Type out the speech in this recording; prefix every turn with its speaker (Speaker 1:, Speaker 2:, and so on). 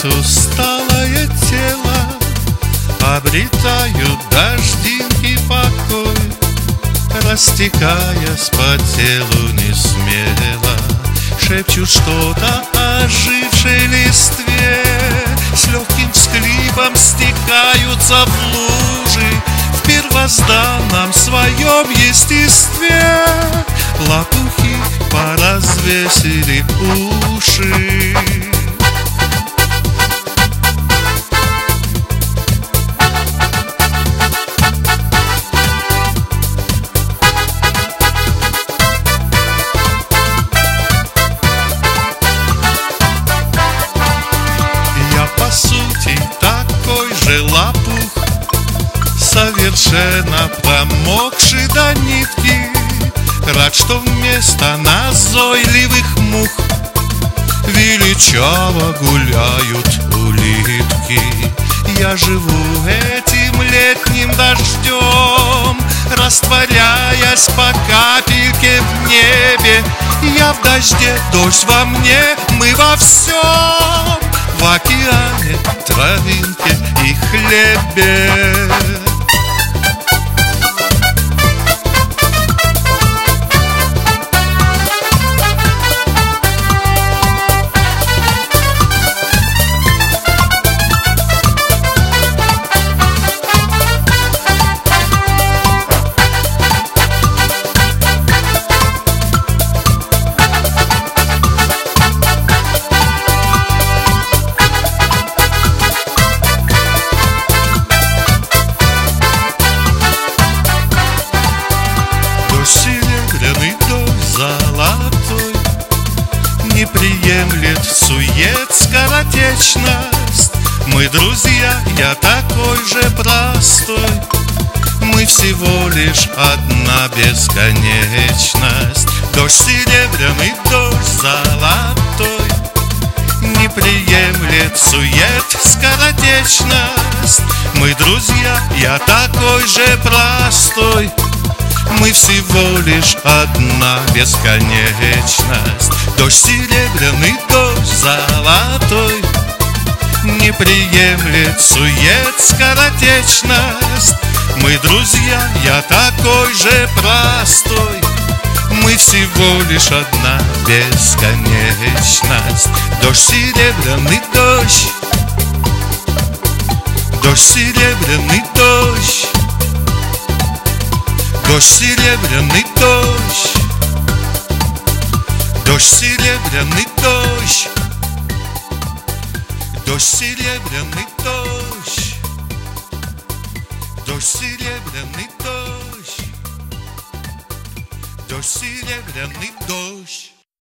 Speaker 1: усталое тело, обретают дождинки покой, растекаясь по телу несмело, шепчут что-то ожившей листве, с легким всхлипом стекаются в лужи в первозданном своем естестве. Лопухи поразвесили уши. Я по сути такой же лопух, совершенно промокший до нитки. Рад, что вместо назойливых мух величаво гуляют улитки. Я живу этим летним дождем, растворяясь по капельке в небе. Я в дожде, дождь во мне, мы во всем, в океане, травинке и хлебе. Серебряный дождь золотой не приемлет сует, скоротечность. Мы друзья, я такой же простой, мы всего лишь одна бесконечность. Дождь серебряный, дождь золотой не приемлет сует, скоротечность. Мы друзья, я такой же простой, мы всего лишь одна бесконечность. Дождь серебряный, дождь золотой не приемлет сует, скоротечность. Мы друзья, я такой же простой, мы всего лишь одна бесконечность. Дождь серебряный, дождь, дождь серебряный, дождь, дождь серебряный, дождь, дождь серебряный, дождь, дождь серебряный, дождь, дождь серебряный, дождь, дождь серебряный, дождь.